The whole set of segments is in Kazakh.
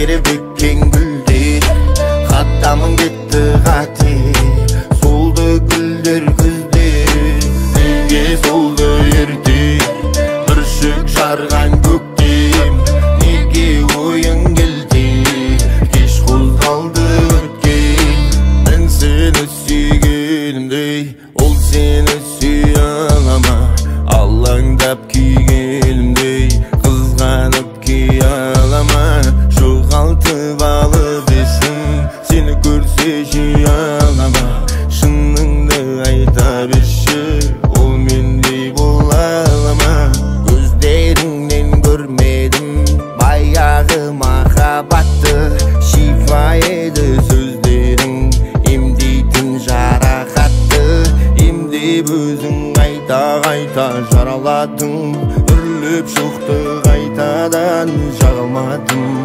тербеткен гүлдер, хаттамын кетті қате. Солды гүлдер күздер, неге солды ерте, бүршік жарған көктем, неге ойың келді, кеш қозғалды өткен. Мен сені сүйгенімдей, ол сені сүйе ала ма? Алаңдап күйгенімдей, қызғанып күй ала ма? Жоғалтып алып есін, сені көрсе жей ала ма? Шыныңды айта берші, ол мендей бола ала ма? Көздеріңнен көрмедім баяғы махаббатты, шифа еді сөздерің, емдейтін жарақатты. Емдеп өзің қайта жараладың, үрлеп шоқты қайтадан жағалмадым,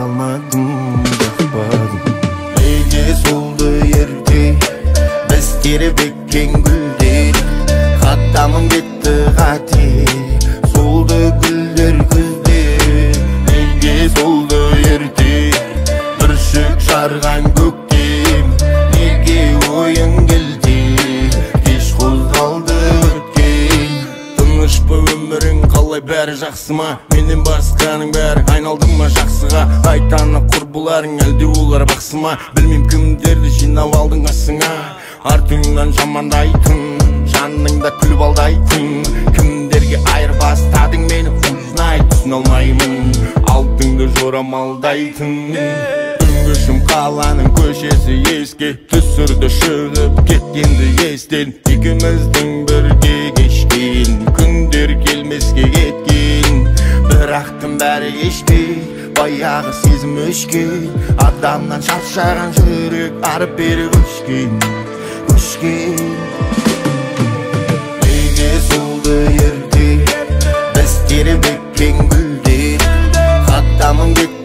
жақпадым. Неге солды ерте, біз тербеткен гүлдер, хаттамын кетті қате. Солды гүлдер күздер, неге солды ерте, бүршік жарған көктем, неге ойың келді, кеш қозғалды өткен. Тыныш па өмірің, қалай бәрі жақсы ма? Менен басқаның бәрі айналды ма жақсыға? Айтаны құрбыларың, әлде олар бақсы ма? Білмейм кімдерді жинап алдың қасыңа, артыңнан жамандайтын, жаныңда күліп алдайтын. Кімдерге айырбастадың мені, узнай, түсін алмаймын, алдыңды жорамалдайтын. Үңгішім қаланың көшесі еске түсірді, шығып кеткенді естен. Екеуміздің бірге кешкен күндер келмеске кеткен, бірақ тым бәрі кешпей, баяғы сезім өшкен. Адамнан шаршаған жүрек арып бері көшкен. Неге солды ерте, біз тербеткен гүлдер, хаттамын кетті